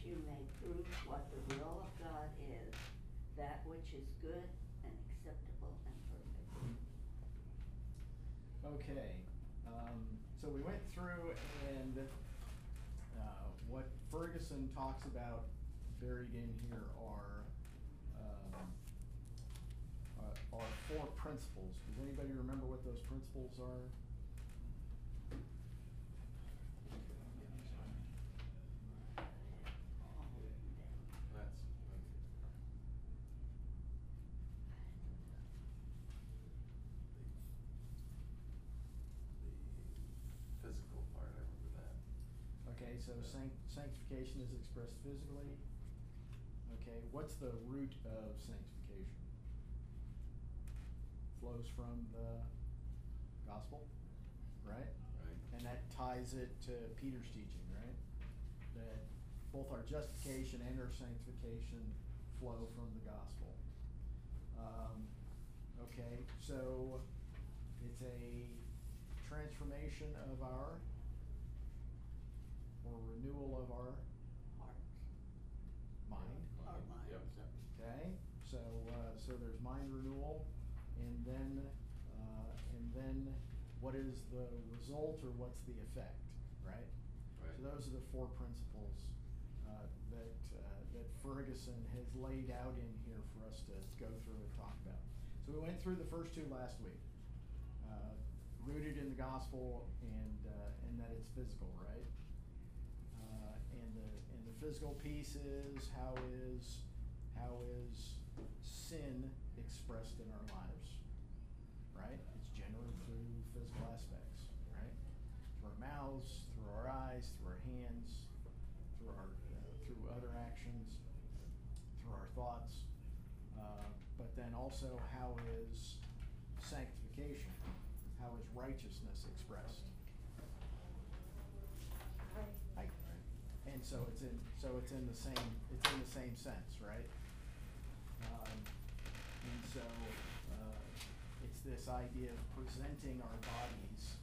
that you may prove what the will of God is, that which is good and acceptable and perfect. Okay, so we went through and what Ferguson talks about buried in here are 4 principles. Does anybody remember what those principles are? That's the physical part, I remember that. Okay, so sanctification is expressed physically. Okay, what's the root of sanctification? Flows from the gospel, right? Right. And that ties it to Peter's teaching, right? That both our justification and our sanctification flow from the gospel. Okay, so it's a transformation of our, or renewal of our Hearts, mind. our minds. Yep. Okay, so there's mind renewal, and then what is the result or what's the effect, right? Right. So those are the 4 principles that Ferguson has laid out in here for us to go through and talk about. So we went through the first 2 last week. Rooted in the gospel and that it's physical, right? And the physical piece is how is sin expressed in our lives, right? It's generally through physical aspects, right? Through our mouths, through our eyes, through our hands, through other actions, through our thoughts. But then also how is sanctification? How is righteousness expressed? Right. And so it's in the same sense, right? And so it's this idea of presenting our bodies.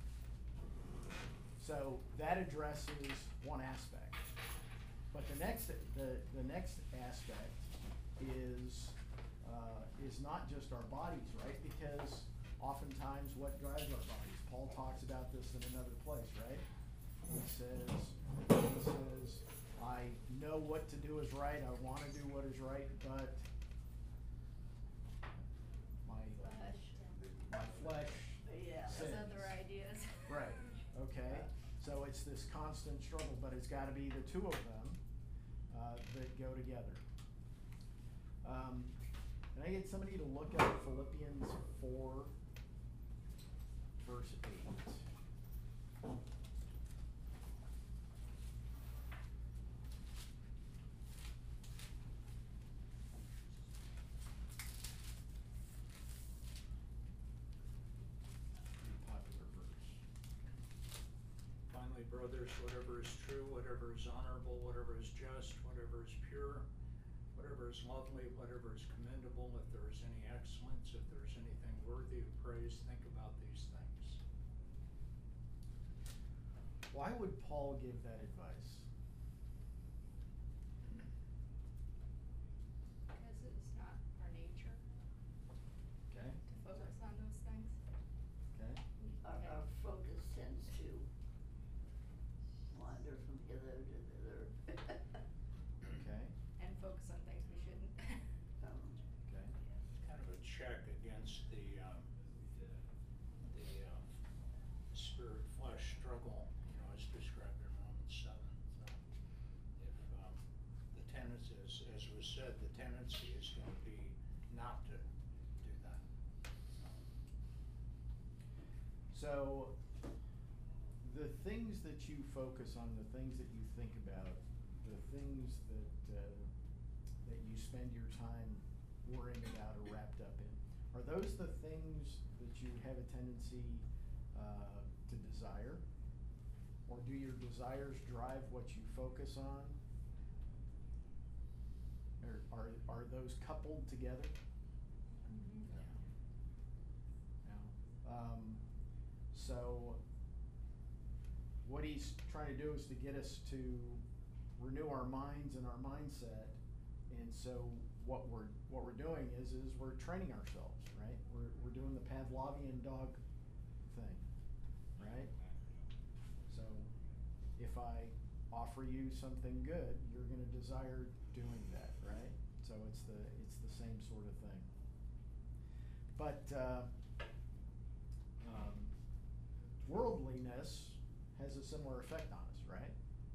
So that addresses one aspect, but the next aspect is not just our bodies, right? Because oftentimes what drives our bodies? Paul talks about this in another place, right? He says, I know what to do is right, I want to do what is right, but my flesh sins. Other ideas. Right, okay. So it's this constant struggle, but it's got to be the 2 of them that go together. Can I get somebody to look at Philippians 4, verse 8? Popular verse. Finally, brothers, whatever is true, whatever is honorable, whatever is just, whatever is pure, whatever is lovely, whatever is commendable, if there is any excellence, if there is anything worthy of praise, think about these things. Why would Paul give that advice? Because it's not our nature Okay, to focus on those things. okay. Our focus tends to wander from hither to thither. Okay, And focus on things we shouldn't. okay. Kind of a check against the spirit-flesh struggle, as described in Romans 7. So if the tendency, as was said, the tendency is going to be not to do that. So the things that you focus on, the things that you think about, the things that you spend your time worrying about or wrapped up in, are those the things that you have a tendency to desire? Or do your desires drive what you focus on? Or are those coupled together? No. So what he's trying to do is to get us to renew our minds and our mindset. And so what we're doing is we're training ourselves, right? We're doing the Pavlovian dog thing, right? So if I offer you something good, you're gonna desire doing that, right? So it's the same sort of thing. But worldliness has a similar effect on us, right?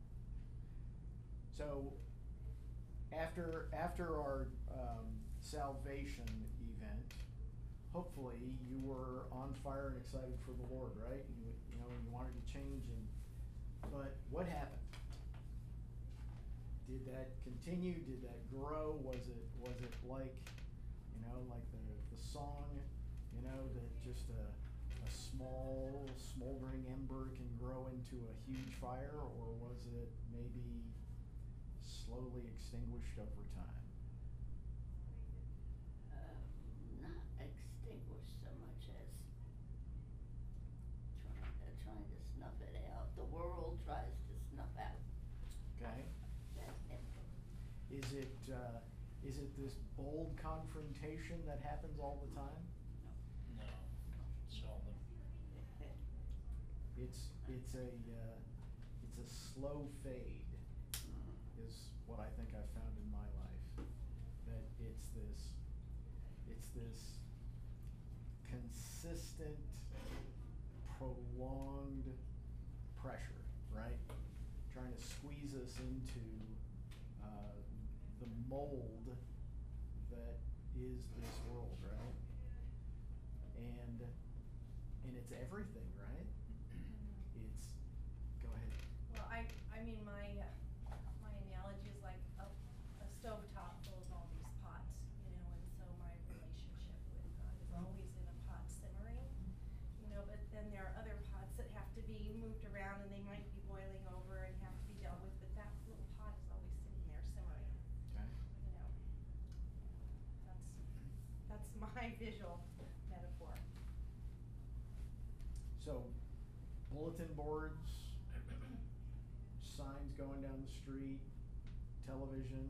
So after our salvation event, hopefully you were on fire and excited for the Lord, right? You know, you wanted to change, but what happened? Did that continue? Did that grow? Was it like, you know, like the song, you know, that just a small smoldering ember can grow into a huge fire, or was it maybe slowly extinguished over time? Not extinguished so much as trying to snuff it out. The world tries to snuff out Okay. that ember. Is it this bold confrontation that happens all the time? No, seldom. It's a slow fade, is what I think I've found in my life. That it's this consistent, prolonged pressure, right? Trying to squeeze us into the mold that is this world, right? And it's everything, right? It's, go ahead. Well, I mean, my analogy is like a stovetop full of all these pots, you know, and so my relationship with God is always in a pot simmering, you know, but then there are other pots that have to be moved around and they might be boiling over and have to be dealt with, but that little pot is always sitting there simmering, Okay. you know. That's my visual metaphor. So, bulletin boards, signs going down the street, television,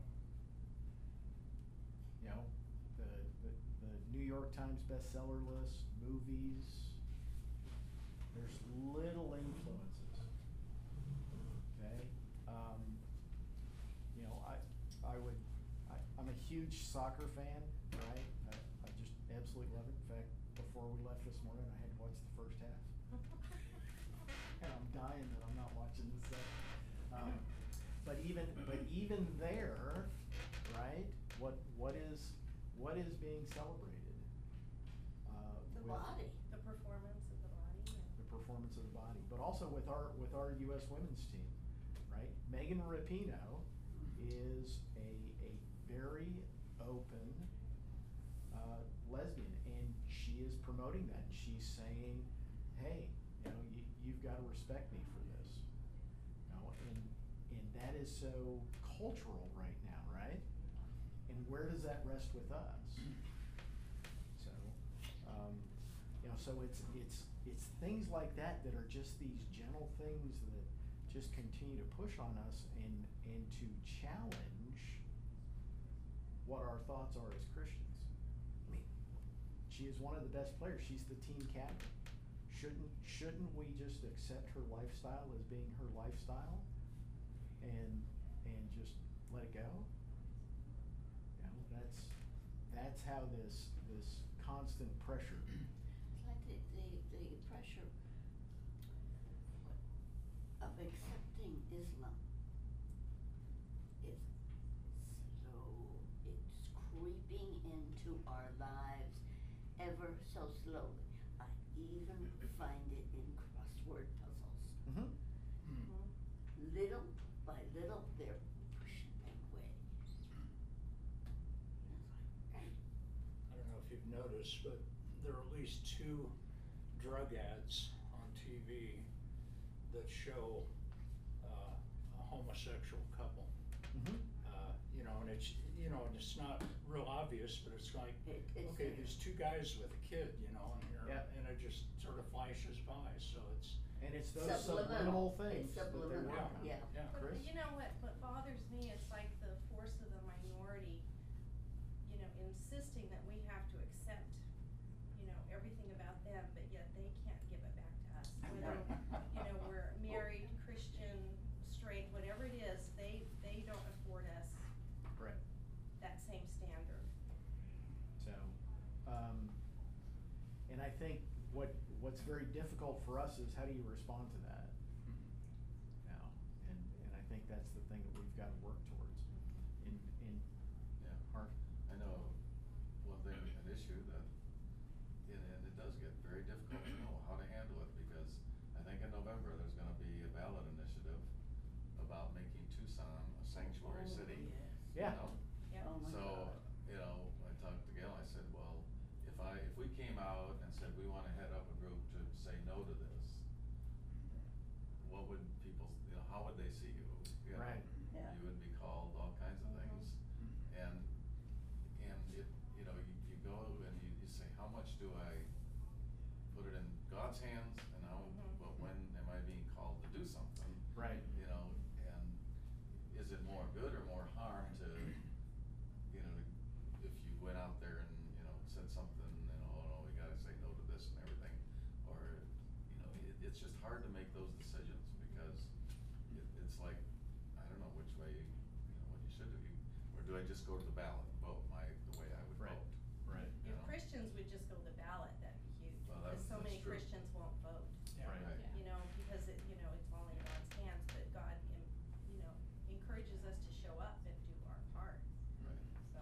you know, the New York Times bestseller list, movies. There's little influences. Okay? You know, I'm a huge soccer fan, right? I just absolutely love it. In fact, before we left this morning, I had to watch the first half. And I'm dying that I'm not watching the second. But even there, right? What is being celebrated? The with body. The performance of the body. the performance of the body, but also with our U.S. women's team, right? Megan Rapinoe is a very open lesbian, and she is promoting that. She's saying, hey, you know, you've got to respect me for this, you know, and that is so cultural right now, right? And where does that rest with us? So, you know, so it's things like that that are just these gentle things that just continue to push on us and to challenge what our thoughts are as Christians. I mean, she is one of the best players. She's the team captain. Shouldn't we just accept her lifestyle as being her lifestyle and just let it go? You know, that's how this constant pressure. It's like the pressure of accepting Islam is it's creeping into our lives ever so slowly. I even find it in crossword puzzles. Mm-hmm. Little by little, they're pushing me away. And it's like, I don't know if you've noticed, but there are at least 2 drug ads on TV that show a homosexual couple. Mm-hmm. You know, and it's not real obvious, but it's like, it's okay, there. there's 2 guys with a kid, you know, Yeah. and it just sort of flashes by, so it's. And it's those subliminal things It's that they subliminal, work on. yeah. Yeah. But Chris? you know what think what's very difficult for us is how do you respond to that now? And I think that's the thing that we've gotta work towards in Yeah. our, I know one thing, an issue that, and it does get very difficult to know how to handle it, because I think in November, there's gonna be a ballot initiative about making Tucson a sanctuary Oh, city. yes. Yeah. You know? Yep. Oh, my So, God. you know, I talked to Gail, I said, well, if we came out and said we wanna head up a group to say no to this, what would people, you know, how would they see you? You know, Right. Yeah. You would be called all kinds of things, and it, you know, you go and you say, how much do I put it in God's hands, and how, Mhm. but when am I being called to do something? right, You know, and is it more good or more harm to, you know, if you went out there and, you know, said something, you know, oh, no, we gotta say no to this and everything, or, you know, it's just hard to make those decisions, because it's like, I don't know which way, you know, what you should do, or do I just go to the ballot and vote the way I would Right. vote? right, You If know? Christians would just go to the ballot, that'd be huge, Well, because so that's many true. Christians won't vote. Yeah. Right. Right. You know, because it, you know, it's all in God's hands, but God, you know, encourages us to show up and do our part, Right, so.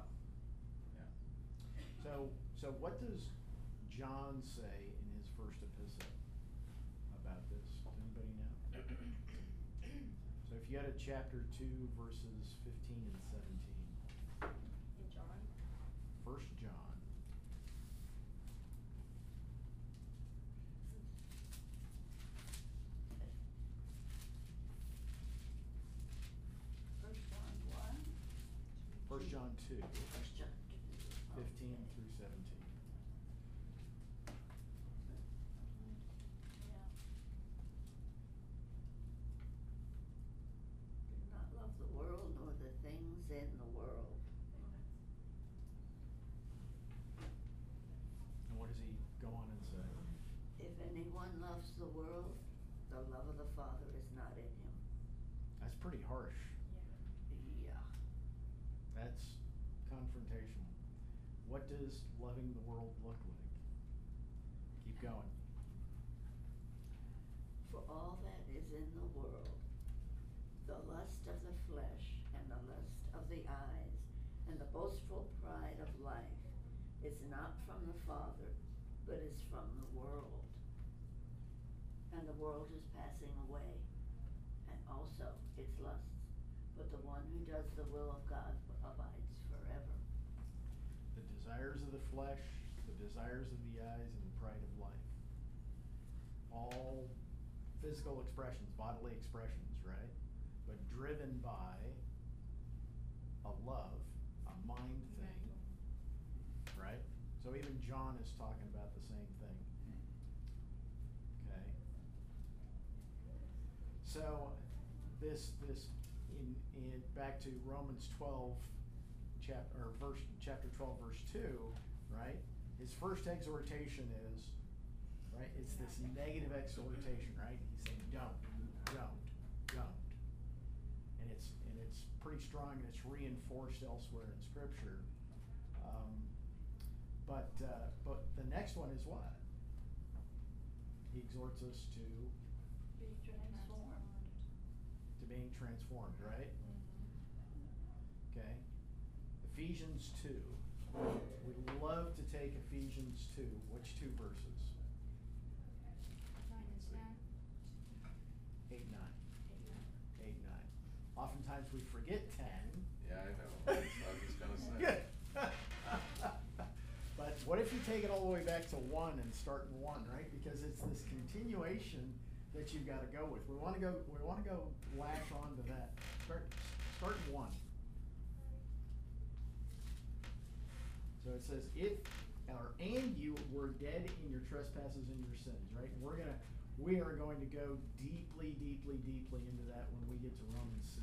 yeah. so what does John say in his first epistle about this? Does anybody know? So if you go to chapter 2, verses 15 and 17, In John, 1 John. First John one? 1 John 2, First John two. 15 Okay. through 17. Yeah. Do not love the world nor the things in the world. And what does he go on and say? If anyone loves the world, the love of the Father is not in him. That's pretty harsh. yeah. Yeah. That's confrontational. What does loving the world look like? Keep going. For all that is in the world, the lust of the flesh and the lust of the eyes and the boastful pride of life is not from the Father, but is from the world. And the world is passing away, and also its lusts, but the one who does the will of God abides forever. The desires of the flesh, the desires of the eyes, and the pride of life. All physical expressions, bodily expressions, right? But driven by a love, a mind thing, right? So even John is talking about the same thing. Okay? So this in back to Romans 12 chapter 12 verse 2, right? His first exhortation is, right? It's this negative exhortation, right? He's saying don't. And it's pretty strong, and it's reinforced elsewhere in Scripture. But the next one is what? He exhorts us to Be transformed. being transformed, right? Okay. Ephesians 2. We love to take Ephesians 2. Which two verses? 9 and 10. 8, 9. 8, 9. Oftentimes we forget 10. Yeah, I know, I was just gonna say. But what if you take it all the way back to 1 and start in 1, right? Because it's this continuation that you've got to go with. We want to go lash on to that. Start in 1. So it says, and you were dead in your trespasses and your sins, right? And we are going to go deeply into that when we get to Romans 6.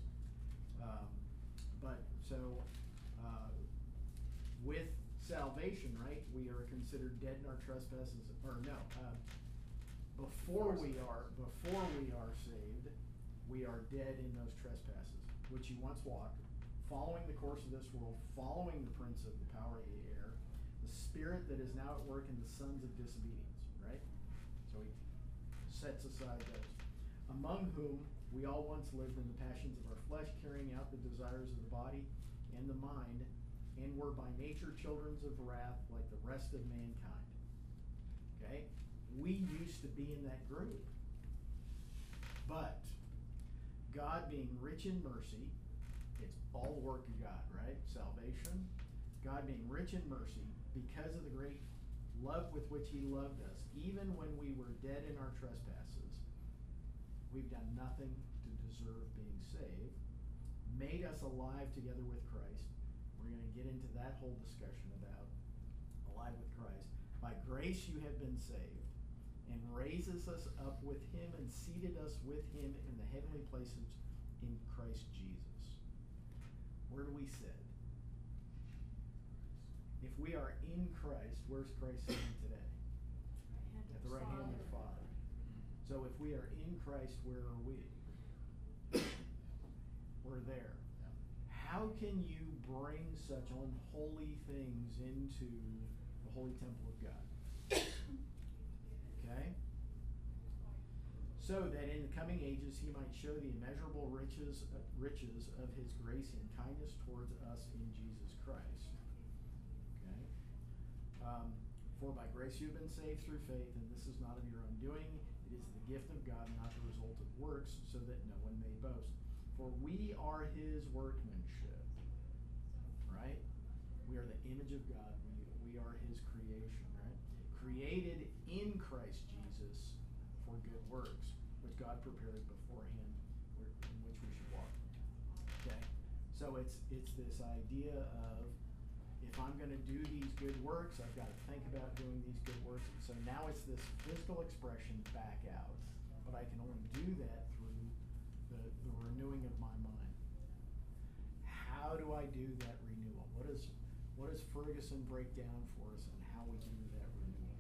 With salvation, right, we are considered dead in our trespasses, before we are saved, we are dead in those trespasses, which you once walked, following the course of this world, following the prince of the power of the air, the spirit that is now at work in the sons of disobedience, right? So he sets aside those. Among whom we all once lived in the passions of our flesh, carrying out the desires of the body and the mind, and were by nature children of wrath like the rest of mankind. Okay? We used to be in that group. But God being rich in mercy, it's all the work of God, right? Salvation. God being rich in mercy, because of the great love with which he loved us, even when we were dead in our trespasses, we've done nothing to deserve being saved, made us alive together with Christ. We're going to get into that whole discussion about alive with Christ. By grace you have been saved, and raises us up with him and seated us with him in the heavenly places in Christ Jesus. Where do we sit? If we are in Christ, where's Christ sitting today? At the right hand of the Father. So if we are in Christ, where are we? We're there. How can you bring such unholy things into the holy temple of God? Okay? So that in the coming ages he might show the immeasurable riches of his grace and kindness towards us in Jesus Christ. Okay? For by grace you have been saved through faith, and this is not of your own doing. It is the gift of God, not the result of works, so that no one may boast. For we are his workmanship. Right? We are the image of God. We are his creation, right? Created in Christ Jesus for good works, which God prepared beforehand, in which we should walk. Okay? So it's this idea of, if I'm going to do these good works, I've got to think about doing these good works. So now it's this physical expression back out, but I can only do that through the renewing of my mind. How do I do that renewal? What does Ferguson break down for us and how we do that renewal?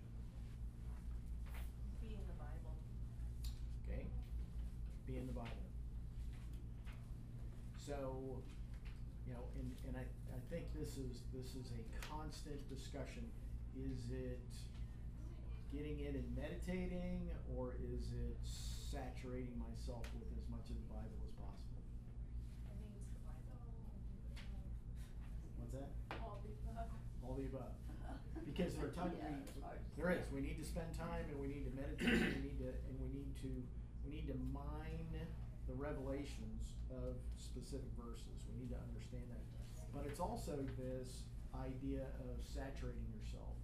Be in the Bible. Okay? Be in the Bible. So, and I think this is a constant discussion. Is it getting in and meditating, or is it saturating myself with as much of the Bible as possible? I think it's the Bible. What's that? All the above. All the above. Because there are times Yeah, it's hard to there say. is. We need to spend time, and we need to meditate, and we need to mine the revelations of specific verses. We need to understand that. But it's also this idea of saturating yourself.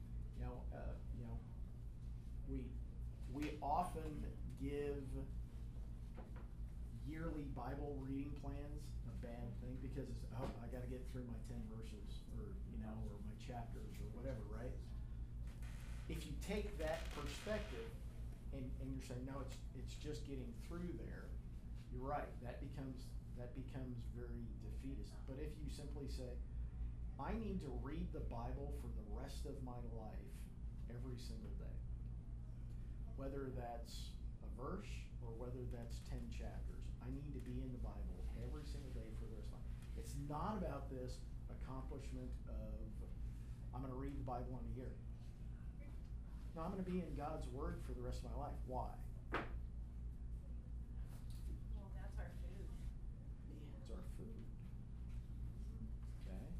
We often give yearly Bible reading plans a bad thing because it's, I got to get through my 10 verses or my chapters or whatever, right? If you take that perspective and you're saying, no, it's just getting through there, you're right. That becomes very defeatist. But if you simply say, I need to read the Bible for the rest of my life every single day, whether that's a verse or whether that's 10 chapters, I need to be in the Bible every single day for the rest of my life. It's not about this accomplishment of, I'm going to read the Bible in a year. No, I'm going to be in God's Word for the rest of my life. Why? Well, that's our food. It's our food. Okay?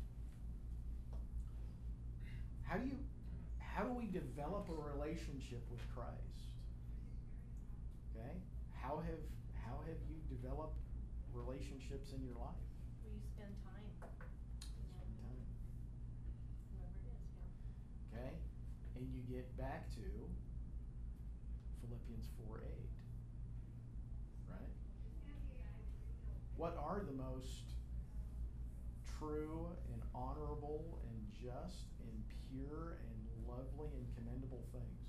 How do we develop a relationship with Christ? Okay? How have you developed relationships in your life? We spend time. Spend time. Whoever it is, yeah. Okay? And you get back to Philippians 4:8. Right? What are the most true and honorable and just and pure and lovely and commendable things?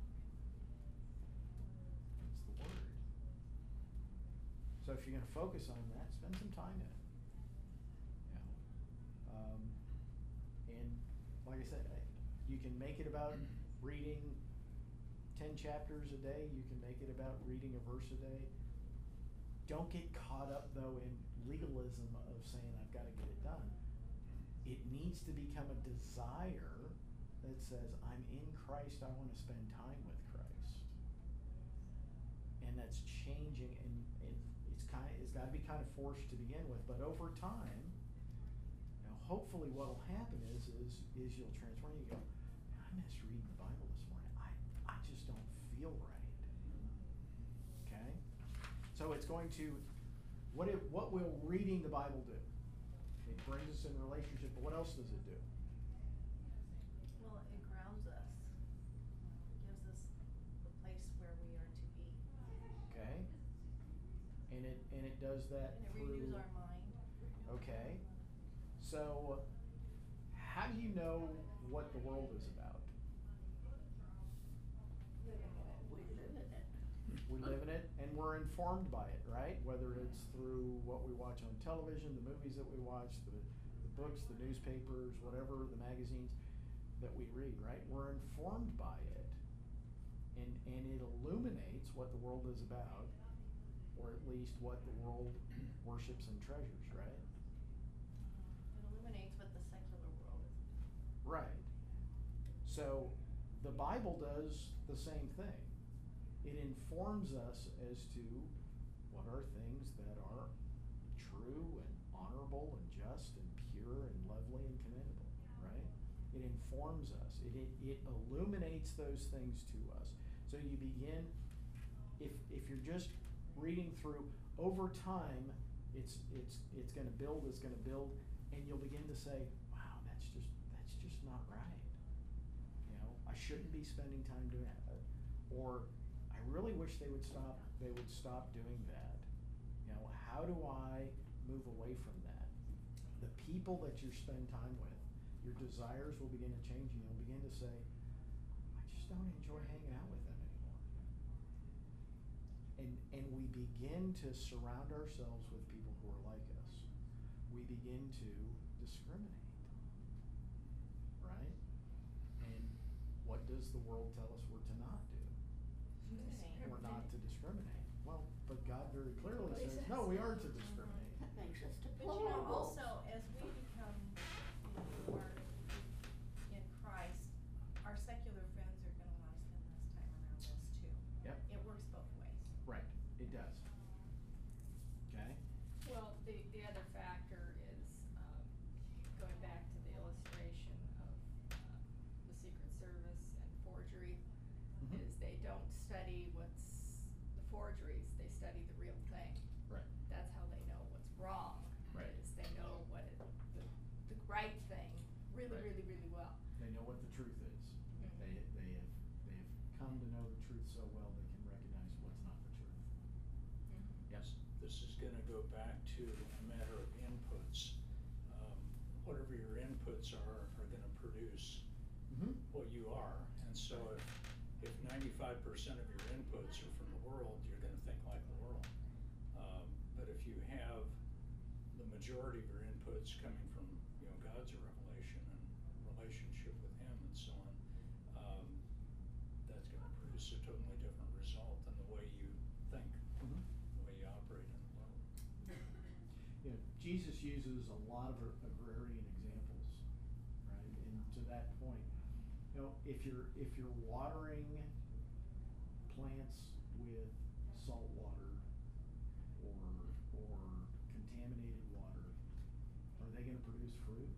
It's the Word. So if you're going to focus on that, spend some time in it. And like I said, you can make it about reading 10 chapters a day. You can make it about reading a verse a day. Don't get caught up, though, in legalism of saying, I've got to get it done. it needs to become a desire that says, I'm in Christ, I want to spend time with Christ. And that's changing, and it's got to be kind of forced to begin with, but over time, hopefully what'll happen is you'll transform. You go, I missed reading the Bible this morning. I just don't feel right. Okay, so it's going to what will reading the Bible do? It brings us in relationship, but what else does it do? Well, it grounds us, gives us the place where we are to be. Okay, and it does that And it through. renews our mind. Okay. So, how do you know what the world is about? We live in it. We live in it, and we're informed by it, right? Whether it's through what we watch on television, the movies that we watch, the books, the newspapers, whatever, the magazines that we read, right? We're informed by it, and it illuminates what the world is about, or at least what the world worships and treasures, right? It illuminates what the secular world is. Right. So the Bible does the same thing. It informs us as to what are things that are true and honorable and just and pure and lovely and commendable, right? It informs us. It illuminates those things to us. So you begin, if you're just reading through, over time, it's going to build, and you'll begin to say, wow, that's just not right. I shouldn't be spending time doing that. Or I really wish they would stop doing that. How do I move away from that? The people that you spend time with, your desires will begin to change, and you'll begin to say, I just don't enjoy hanging out with them anymore. And we begin to surround ourselves with people who are like us. We begin to discriminate, right? And what does the world tell us we're to not do? Discriminate. We're not to discriminate. Well, but God very clearly That's what he says, says. no, we are to discriminate. That makes us But deplorable. also, as we become more in Christ, our secular friends are gonna wanna spend less time around us too. Yep. It works both ways. Right, it does. Okay? Well, the other factor is, going back to the illustration of, the Secret Service and forgery, Mhm. is they don't study what's the forgeries, they study the real thing. Right. That's how they know what's wrong. Right. Is they know what the right thing really, Right. really, really well. They know what the truth is. Mhm. They have come to know the truth so well they can recognize what's not the truth. Yes. This is gonna go back to a matter of inputs. Whatever your inputs are gonna produce Mm-hmm. what you are. And so if 95% of your inputs are from the world, you're gonna think like the world. But if you have the majority of your inputs coming from, God's revelation and relationship with Him and so on, that's gonna produce a totally different result in the way you think, Mm-hmm. the way you operate in the world. Jesus uses a lot of agrarian examples, right? And to that point, if you're watering plants with salt water or contaminated water, are they going to produce fruit?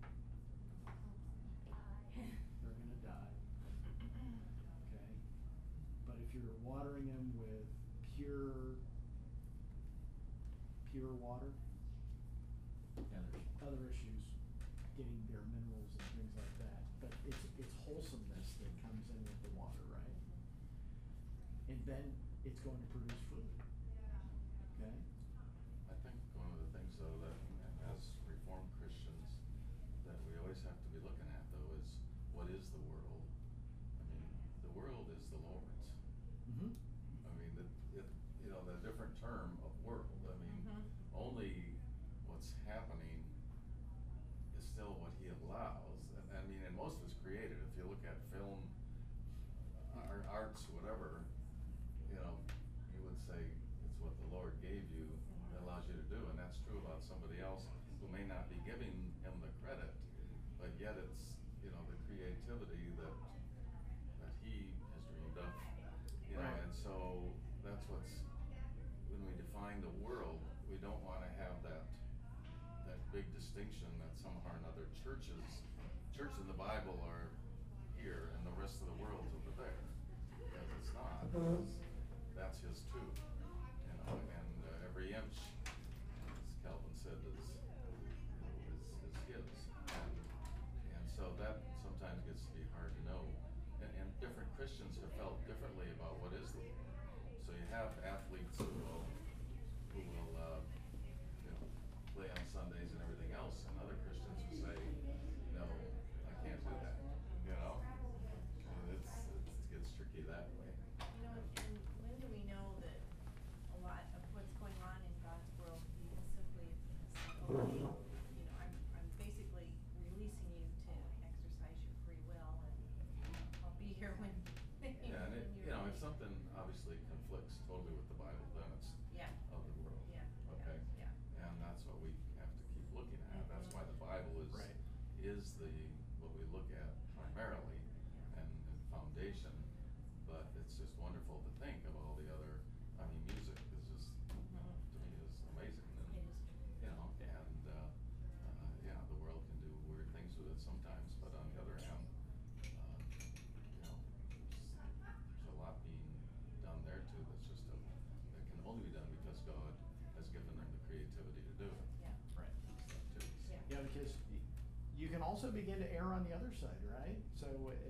They're going to die. Okay? But if you're watering them with pure water, yeah, there's other issues getting their minerals and things like that. But it's wholesomeness that comes in with the water, right? And then it's going to produce fruit. Okay? I think one of the things though that as Reformed Christians that we always have to be looking at though is what is the world? I mean, the world is the Lord's. Mm-hmm. I mean, the different term of world, I mean, only what's happening is still what He allows. And most of it's created. If you look at film, arts, whatever, you would say it's what the Lord gave you that allows you to do, and that's true about somebody else who may not be giving Him the credit yet it's, you know, the creativity that he has dreamed of, you know, Right. and so that's what's, when we define the world, we don't wanna have that big distinction that somehow or another church in the Bible are here and the rest of the world's over there. Because it's not, because that's his too, you know, and every inch, as Calvin said, is his. And so that sometimes gets to be hard to know. And different Christians have felt differently about what is the world. So you have athletes who will you know, play on Sundays and everything else, and other Christians who say, no, I can't do that, you know? And it gets tricky that way. You know, and when do we know that a lot of what's going on in God's world even simply is like, okay, you know, I'm basically releasing you to exercise your free will, and I'll be here when, Yeah, and when you you're know, ready. if something obviously conflicts totally with the Bible, then it's Yeah, of the world. yeah, Okay? yeah. And that's what we have to keep looking at. That's why the Bible Right. is what we look at primarily and foundation. But it's just wonderful to think of all the other, I mean, music is just, to me, is amazing. And, It is. you know, and, yeah, the world can do weird things with it sometimes, but on the other hand, you know, there's a lot being done there too that's just that can only be done because God has given them the creativity to do it. Yeah, Right. Stuff too. So. Yeah. Yeah, because you can also begin to err on the other side, right? So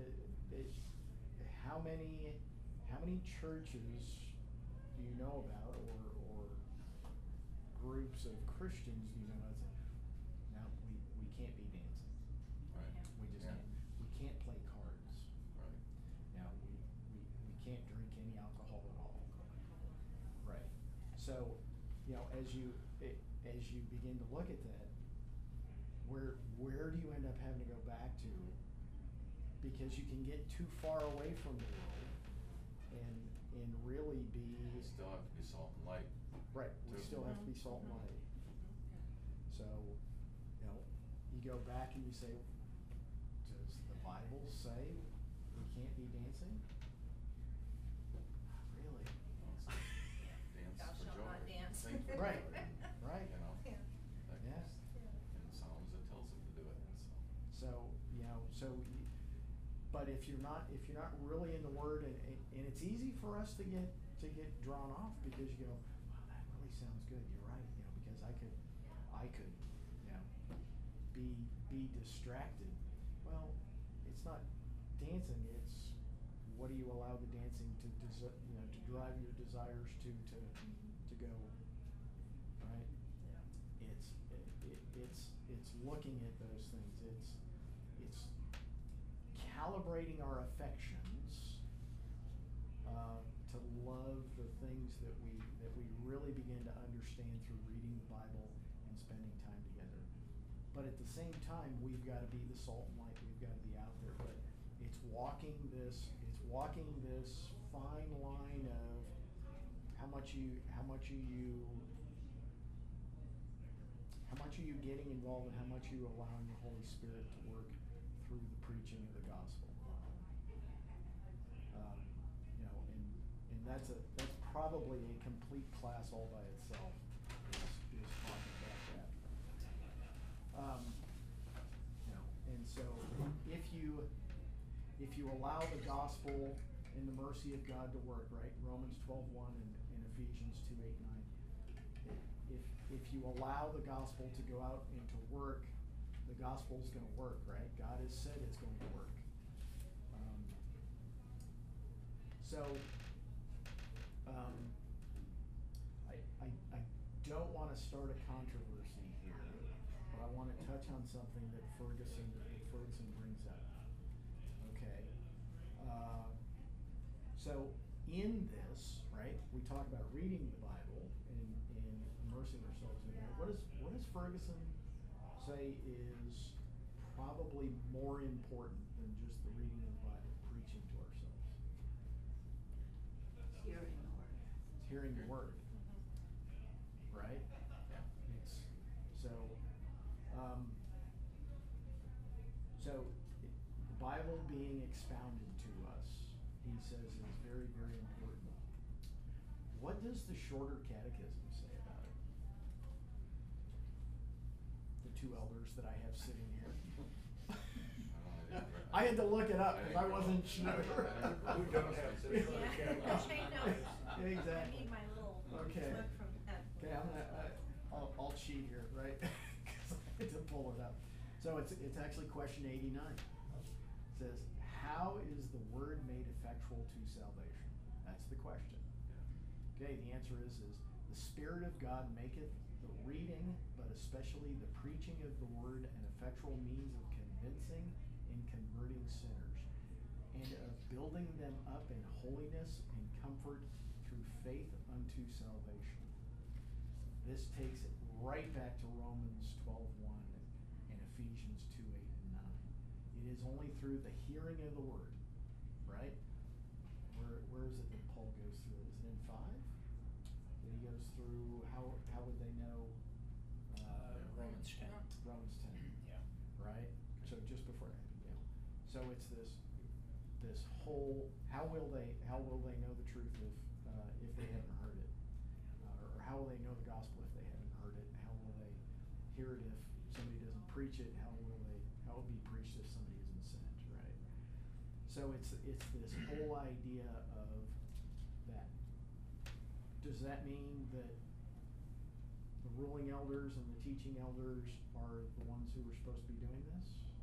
how many churches do you know about, or groups of Christians do you know about? No, we can't be dancing. Right. Yeah. We just Yeah. we can't play cards. Right. Now we can't drink any alcohol at all. Right. So, you know, as you begin to look at that, where do you end up having to go back to? Because you can get too far away from the world and really be We still have to be salt and light. right. We too. still have to be salt and light. So, you know, you go back and you say, does the Bible say we can't be dancing? Not really. Dance Thou for shalt joy. not dance. Sing for Right, joy. right. You know, Yeah. that Yeah. in the Psalms it tells them to do it, so. So, you know, but if you're not really in the Word, and it's easy for us to get drawn off because you go, wow, that really sounds good. You're right, you know, because I could, you know, be distracted. Well, it's not dancing. It's what do you allow the dancing to drive your desires to go, right? Yeah. It's looking at those things. It's calibrating our affections to love the things that we really begin to understand through reading the Bible and spending time together. But at the same time, we've got to be the salt and light. We've got to be out there. But it's walking this fine line of how much are you getting involved, and how much are you allowing the Holy Spirit to work through the preaching of the gospel. You know, and that's probably a complete class all by itself. Is talking about that. You know, and so if you allow the gospel and the mercy of God to work, right? Romans 12:1 and Ephesians 2:8-9. If you allow the gospel to go out and to work, the gospel's going to work, right? God has said it's going to work. I don't want to start a controversy here, but I want to touch on something that Ferguson brings up. Okay. So in this, right, we talk about reading the Bible and immersing ourselves in that. What does Ferguson say is probably more important than just the reading of the Bible, preaching to ourselves? Hearing the word. It's hearing the word, right? It's so says is very, very important. What does the Shorter Catechism say about it? The two elders that I have sitting here. I had to look it up because I wasn't sure. Who don't have the Shorter Yeah, Catechism? I know. Exactly. I need my little Okay. book from that. Okay, I'll cheat here, right? Because I had to pull it up. So it's actually question 89. It says, how is the word made effectual to salvation? That's the question. Okay, the answer is the Spirit of God maketh the reading, but especially the preaching of the word an effectual means of convincing and converting sinners, and of building them up in holiness and comfort through faith unto salvation. This takes it right back to Romans 12:1 and Ephesians 2:8 and 9. It is only through the hearing of the word, right? Where is it that Paul goes through? Is it in 5? That he goes through how would they know? Romans 10. Romans 10. Yeah. Right? So just before that, yeah. So it's this whole how will they know the truth if they haven't heard it, or how will they know the gospel if they haven't heard it? How will they hear it if somebody doesn't preach it? How will it be preached if somebody isn't sent? Right? So it's this whole idea of that. Does that mean that the ruling elders and the teaching elders are the ones who are supposed to be doing this?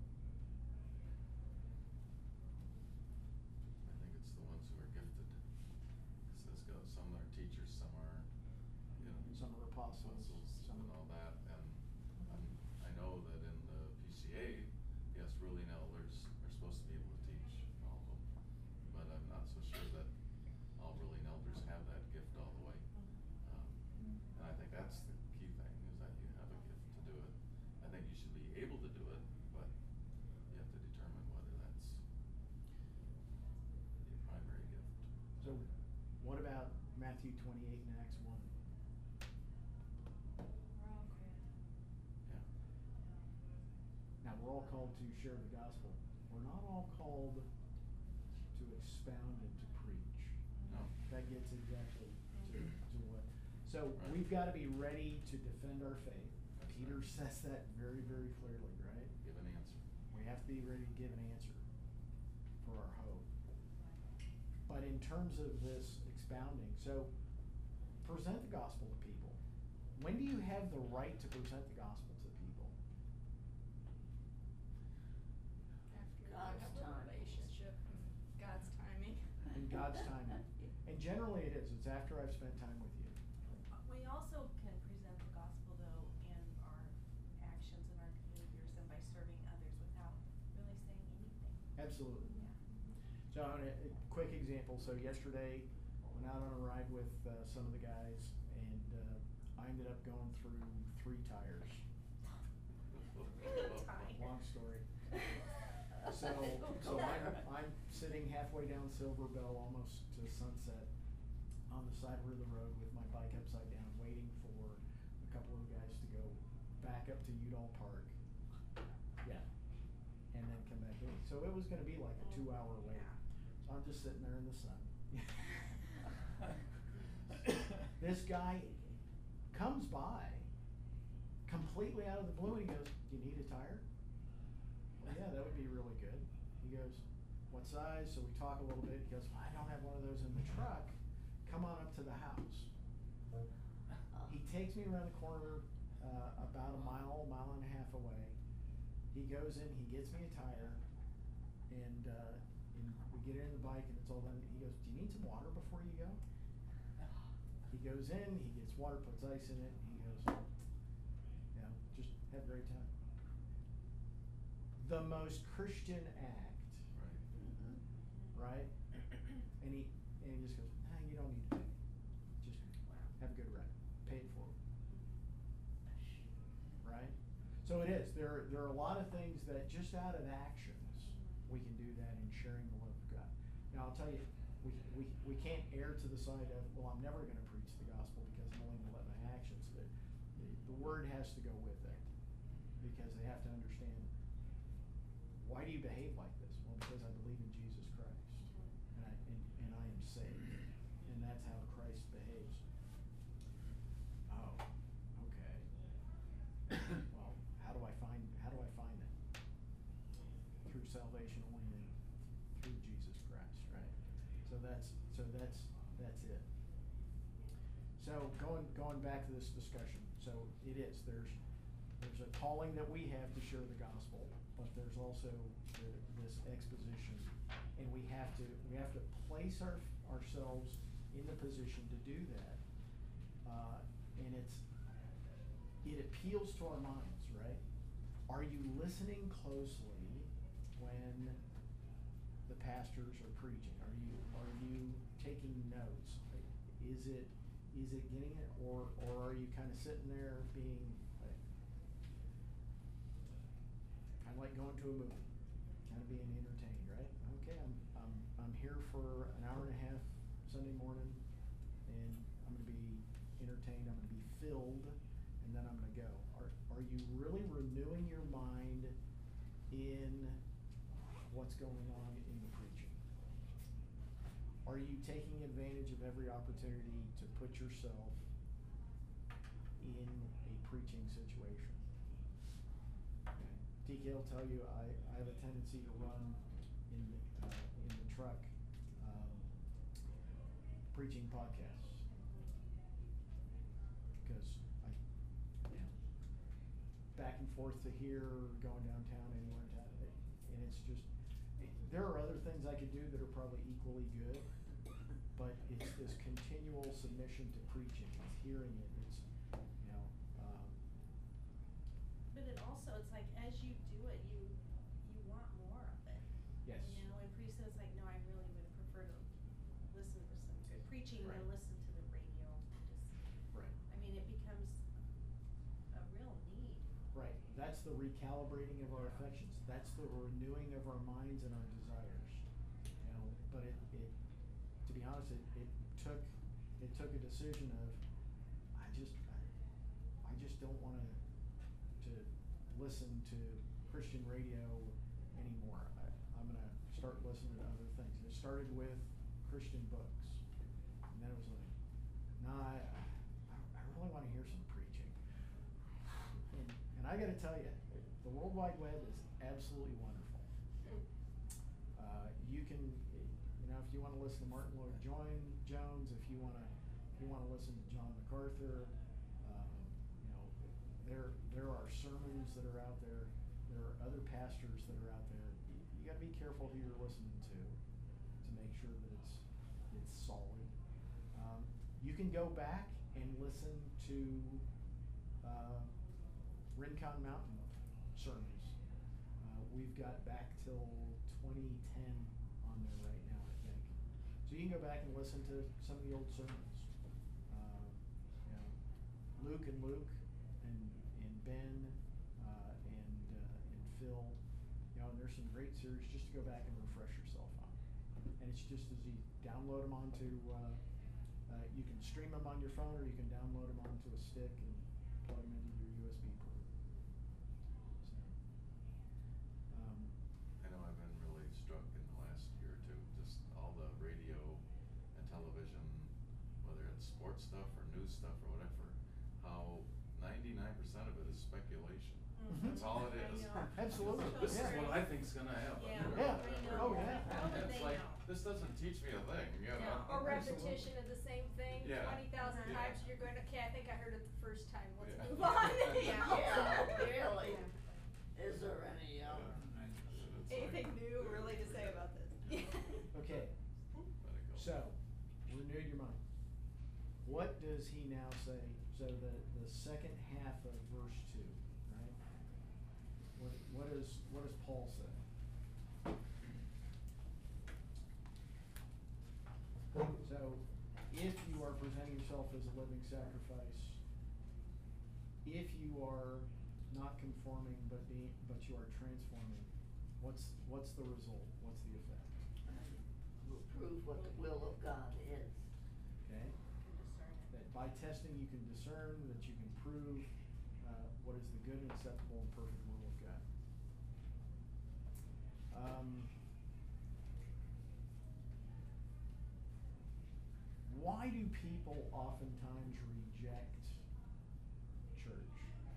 I think it's the ones who are gifted. It says some are teachers, some are, Some are apostles, some and all that. And I know that in the PCA, yes, ruling elders are supposed to be able to teach all of them. But I'm not so sure that all ruling elders have that gift all the way. And I think that's the key thing, is that you have a gift to do it. I think you should be able to do it, but you have to determine whether that's your primary gift. So what about Matthew 28 and Acts 1? We're all great. Yeah. Now, we're all called to share the gospel. We're not all called to expound and to preach. No. That gets exactly to what. So Right. we've got to be ready to defend our faith. That's Peter right. says that very, very clearly, right? Give an answer. We have to be ready to give an answer for our hope. But in terms of this expounding, so present the gospel to people. When do you have the right to present the gospel to people? After you God's have a time. relationship and God's timing. In God's timing. And generally it is. It's after I've spent time with you. We also can present the gospel though in our actions and our behaviors and by serving others without really saying anything. Absolutely. Yeah. So a quick example. So yesterday, went out on a ride with some of the guys, and I ended up going through 3 tires. Long story. So I'm sitting halfway down Silver Bell, almost to Sunset, on the side of the road with my bike upside down, waiting for a couple of guys to go back up to Udall Park. Yeah. And then come back in. So it was gonna be like a 2-hour wait. So I'm just sitting there in the sun. This guy comes by completely out of the blue and he goes, "Do you need a tire?" Well, yeah, that would be really good. He goes, "What size?" So we talk a little bit. He goes, "Well, I don't have one of those in the truck. Come on up to the house." He takes me around the corner about a mile and a half away. He goes in, he gets me a tire, and we get in the bike and it's all done. He goes, "Do you need some water before you go?" He goes in, he gets water, puts ice in it, and he goes, just have a great time. The most Christian act, Right. right? And he just goes, "Nah, you don't need to pay. Just have a good ride. Pay it forward." Right? So it is. There are a lot of things that just out of actions we can do that in sharing the love of God. Now I'll tell you, we can't err to the side of, well, I'm never going to preach the gospel because I'm only going to let my actions. But the word has to go with it, because they have to understand, why do you behave like this? Well, because I believe in Jesus Christ, and saved, and that's how Christ behaves. Oh, okay. Well, how do I find that? Through salvation only through Jesus Christ, right? So that's it. So going back to this discussion, so it is, there's a calling that we have to share the gospel, but there's also this exposition, and we have to place ourselves in the position to do that. And it appeals to our minds, right? Are you listening closely when the pastors are preaching? Are you taking notes? Is it getting it, or are you kind of sitting there being kind of like going to a movie, kind of being entertained, right? Okay, I'm here for an hour and a half Sunday morning, and I'm going to be entertained. I'm going to be filled, and then I'm going to go. Are you really renewing your mind in what's going on in the preaching? Are you taking advantage of every opportunity to put yourself in a preaching situation? Okay. TK will tell you I have a tendency to run in the truck preaching podcasts because back and forth to here, going downtown, anywhere in town, and it's just there are other things I could do that are probably equally good, but it's this continual submission to preaching. It's hearing it. It's But it also, it's like, as you do it, you want more of it. Yes. You know, and pretty soon it's like, no, I really would prefer to listen to some good preaching Right. than listen to the radio. Right. I mean, it becomes a real need. Right. That's the recalibrating of our affections. That's the renewing of our minds and our desires. But it to be honest, it took a decision of I just don't want to listen to Christian radio anymore. I'm gonna start listening to other things. It started with Christian books, and then it was like, nah, I really want to hear some preaching. And I got to tell you, the World Wide Web is absolutely wonderful. You can, if you want to listen to Martin Lloyd-Jones, if you want to listen to John MacArthur, there are sermons that are out there. There are other pastors that are out there. You got to be careful who you're listening to make sure that it's solid. You can go back and listen to Rincon Mountain sermons. We've got back till 2010 on there right now, I think. So you can go back and listen to some of the old sermons. Luke and Ben and Phil. And there's some great series just to go back and refresh yourself on. And it's just as easy. Download them onto. You can stream them on your phone, or you can download them onto a stick and plug them into your USB port. So. I know I've been really struck in the last year or two, just all the radio and television, whether it's sports stuff or news stuff or whatever, how 99% of it is speculation. Mhm. That's all it I is. know. Absolutely. This is Yeah. what I think's gonna happen. Yeah. Yeah. Oh, yeah. How would And it's they like, know? this doesn't teach me a thing, Yeah, or repetition of the same thing, Yeah. 20,000 Yeah. times, you're going, okay, I think I heard it the first time, let's Yeah. move on. Yeah, really. Is there any, Yeah. And it's Anything like, new really to say about this? Okay. let it go. So, renew your mind. What does he now say? So the second half of verse 2, right? What does Paul say? So, if you are presenting yourself as a living sacrifice, if you are not conforming but you are transforming, what's the result? What's the effect? will prove what the will of God is. Okay? That by testing you can discern, that you can prove what is the good and acceptable and perfect will of God. why do people oftentimes reject church?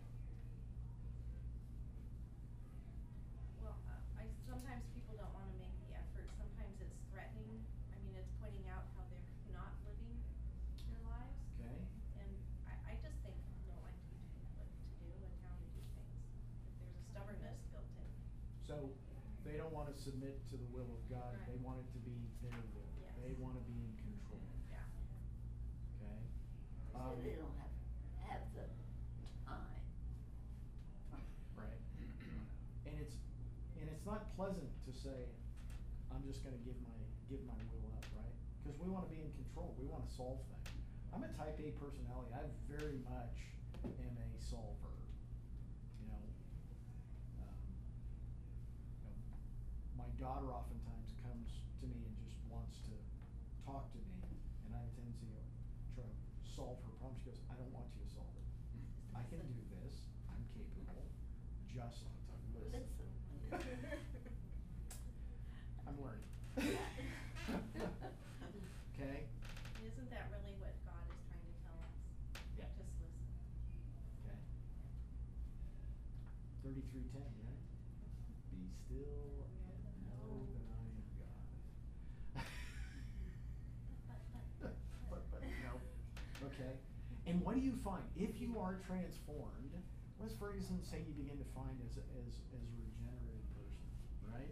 Well, sometimes people don't wanna make the effort, sometimes it's threatening, I mean, it's pointing out how they're not living their lives. Okay? And I just think people don't like to be told what to do and how to do things, if there's a stubbornness built in. So they don't want to submit to the will of God. Right. They want it to be their will. Yes. They want to be in control. Yeah. Okay? So they don't have the time. Right. And it's not pleasant to say, I'm just gonna give my will up, right? Because we wanna be in control, we wanna solve things. I'm a type A personality, I very much am a solver, you know. My daughter oftentimes comes to me and just wants to talk to me, and I tend to try to solve her problem. She goes, I don't want you to solve it. I can do this, I'm capable, just listen. I'm learning. Okay? Isn't that really what God is trying to tell us? Yeah. Just listen. Okay. 33:10, right? Be still and know that I am God. But no. Okay. And what do you find? If you are transformed, what does Ferguson say you begin to find as a regenerated person, right?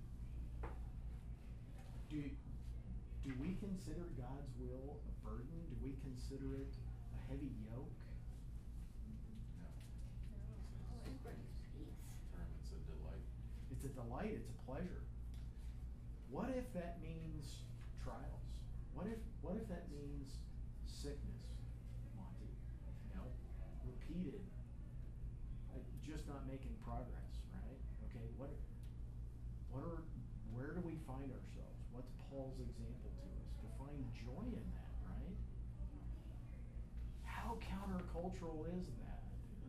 Do we consider God's will a burden? Do we consider it a heavy yoke? No. No. It brings peace. Term, it's a delight. It's a delight, it's a pleasure. What if that means trials? What if that means sickness, Monty? You know, repeated, just not making progress, right? Okay, where do we find ourselves? What's Paul's example to us? To find joy in that, right? How countercultural is that?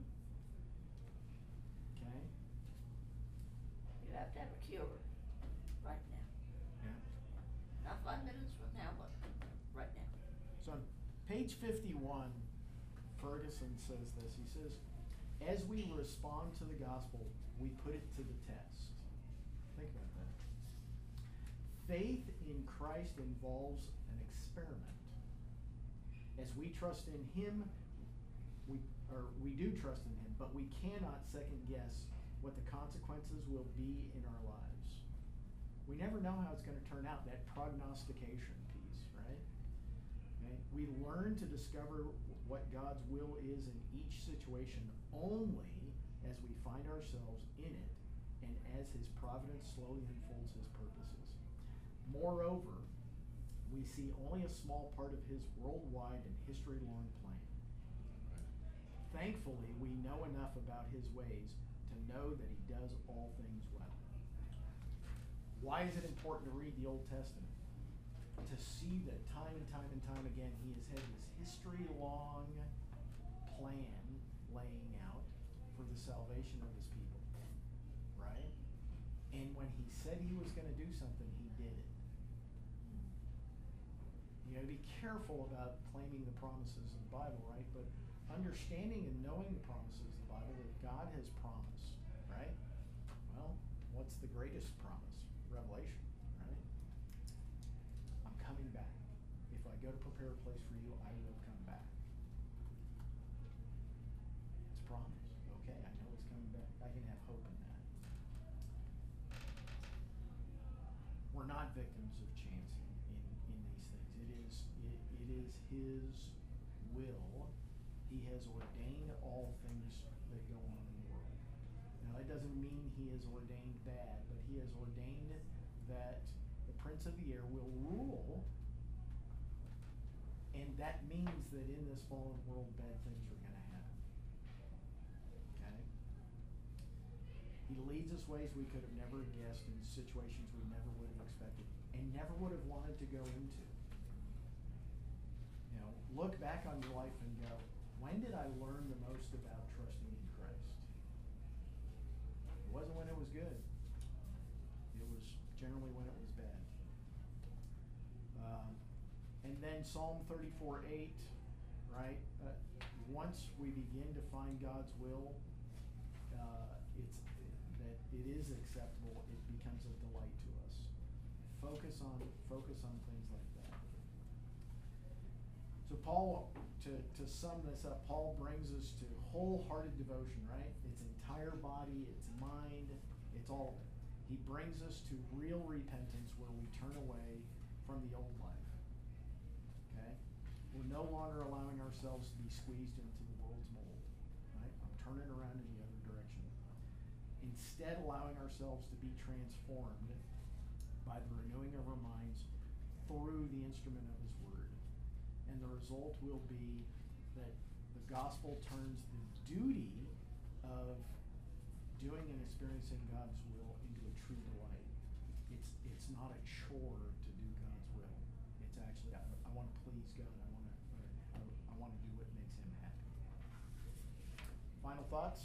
Okay? You have to have a cure right now. Yeah. Not 5 minutes from now, but right now. So on page 51, Ferguson says this. He says, as we respond to the gospel, we put it to the test. Think about that. Faith in Christ involves an experiment. As we trust in Him, we do trust in Him, but we cannot second guess what the consequences will be in our lives. We never know how it's going to turn out, that prognostication piece, right? Okay? We learn to discover what God's will is in each situation only as we find ourselves in it and as His providence slowly unfolds His purposes. Moreover, we see only a small part of His worldwide and history-long plan. Thankfully, we know enough about His ways to know that He does all things well. Why is it important to read the Old Testament? To see that time and time and time again, He has had this history-long plan laying out for the salvation of His people, right? And when He said He was going to do something, He did it. You got to be careful about claiming the promises of the Bible, right? But understanding and knowing the promises of the Bible that God has promised, right? Well, what's the greatest promise? Revelation, right? I'm coming back. If I go to prepare a place for you, I will come back. It's promised. Okay, I know it's coming back. I can have hope in that. We're not victims of chance in these things. It is His will. He has ordained all things that go on in the world. Now, that doesn't mean He has ordained bad, but He has ordained that the Prince of the Air will rule, and that means that in this fallen world, bad things are going to happen. Okay? He leads us ways we could have never guessed in situations we never would have expected and never would have wanted to go into. You know, look back on your life and go, when did I learn the most about trusting in Christ? It wasn't when it was good. It was generally when it was bad. And then again, Psalm 34:8, right? Once we begin to find God's will, it's that it is acceptable. It becomes a delight to us. Focus on things like that. So Paul, to sum this up, Paul brings us to wholehearted devotion, right? It's entire body, it's mind, it's all of it. He brings us to real repentance where we turn away from the old life. Okay? We're no longer allowing ourselves to be squeezed into the world's mold. Right? I'm turning around in the other direction. Instead, allowing ourselves to be transformed by the renewing of our minds through the instrument of His Word. And the result will be that the gospel turns the duty of doing and experiencing God's will into a true delight. It's not a chore to do God's will. It's actually, I want to please God. I want to do what makes Him happy. Final thoughts?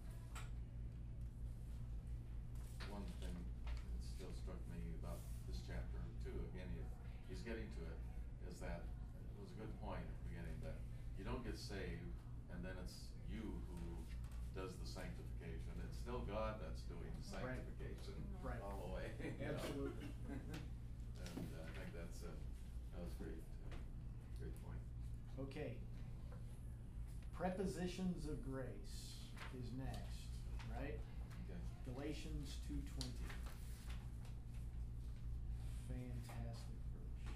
One thing that still struck me about this chapter too, again, he's getting to it, is that it was a good point at the beginning that you don't get saved and then it's you who does the sanctification. It's still God that's doing the sanctification Right. all the way. You know? Absolutely. And I think that was great. Great point. Okay. Prepositions of grace is next, right? Okay. Galatians 2:20. Fantastic verse.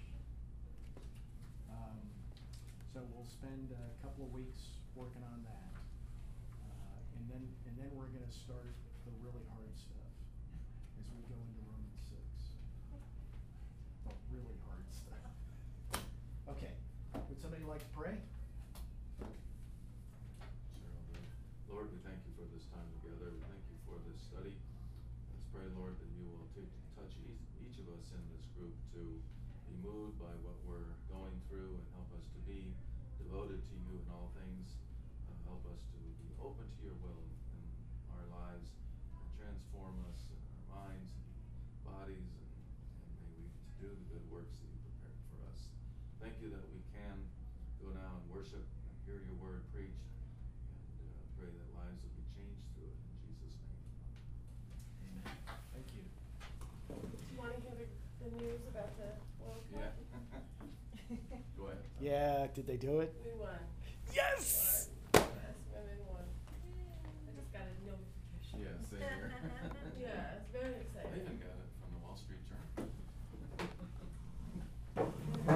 So we'll spend a couple of weeks working on that, and then we're going to start the really hard stuff as we go into Romans 6. The really hard stuff. Okay. Would somebody like to pray? Lord, we thank you for this time together. We thank you for this study. Let's pray, Lord, that you will touch each of us in this group to be moved by what we're going through and help us to be devoted to you in all things. Help us to be open to your will in our lives and transform us in our minds and bodies, and may we do the good works that you prepared for us. Thank you that we can go now and worship and hear your word preached, and pray that lives will be changed through it. In Jesus' name. Amen. Thank you. Do you wanna hear the news about the World Cup? Yeah. Go ahead. Yeah, did they do it? We won. Yes! Last women won. I just got a notification. Yeah, same here.